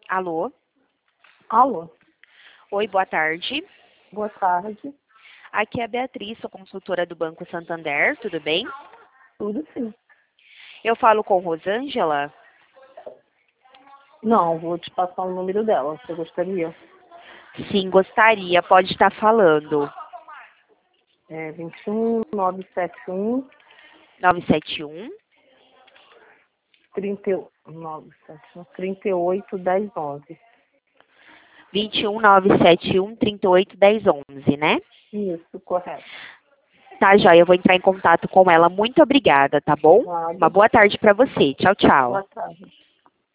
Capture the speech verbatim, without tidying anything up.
Alô? Alô, Oi, boa tarde. boa tarde. Aqui é a Beatriz, sou consultora do Banco Santander, tudo bem? Tudo sim. Eu falo com Rosângela? Não, vou te passar o número dela, você gostaria? Sim, gostaria, pode estar falando. É vinte e um, nove sete um, nove sete um, trinta, nove sete um, trinta e oito, dez, onze. dois um nove sete um, três oito um zero um um, né? Isso, correto. Tá, joia, eu vou entrar em contato com ela. Muito obrigada, tá bom? Nada. Uma boa tarde para você. Tchau, tchau. Boa tarde.